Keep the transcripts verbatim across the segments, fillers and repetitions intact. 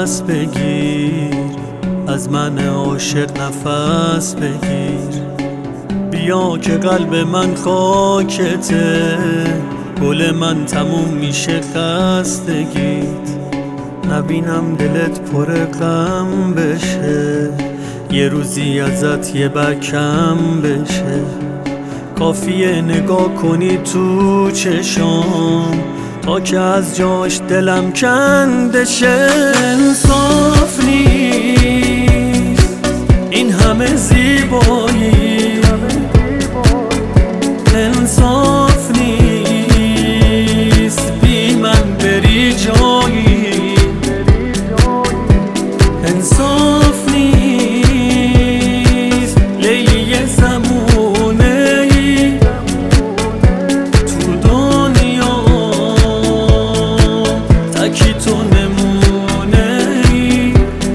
دست بگیر، از من عاشق نفس بگیر. بیا که قلب من خاکته، گل من تموم میشه خستگیت. نبینم دلت پر غم بشه، یه روزی ازت یه بکم بشه. کافیه نگاه کنی تو چشام تا که از جاش دلم کنده شه. انصاف نیست این همه زیبایی، انصاف نیست بی من بری جایی، انصاف نیست لیلی زمونه ای تو دنیا تکی تو نمونه ای.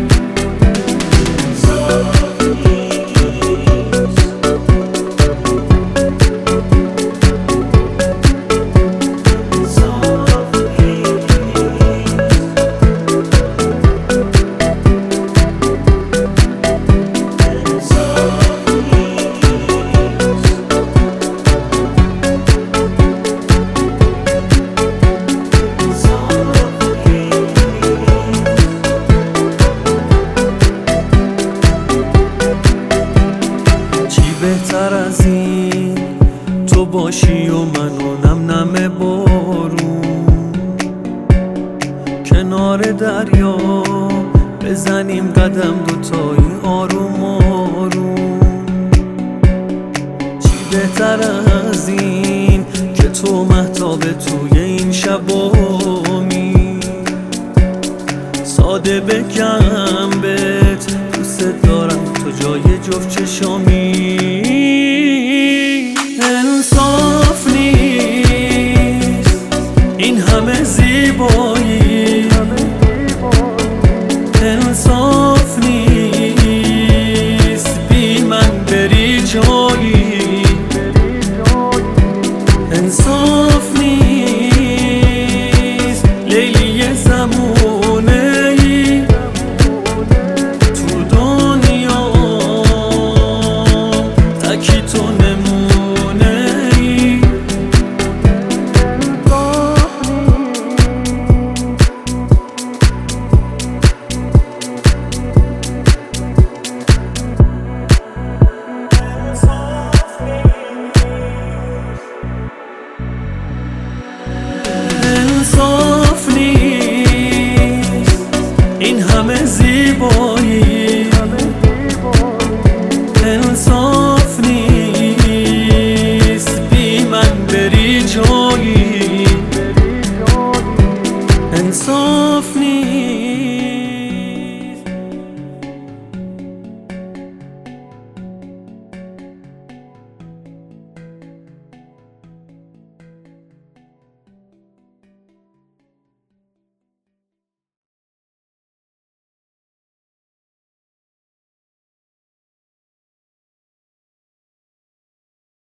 بهتر از این تو باشی و منو نم نم بارون، کنار دریا بزنیم قدم دوتایی آروم آروم. چی بهتر از این که تو مهتاب توی این شبامی، ساده بگم بهت دوست دارم تو جای جفت چشام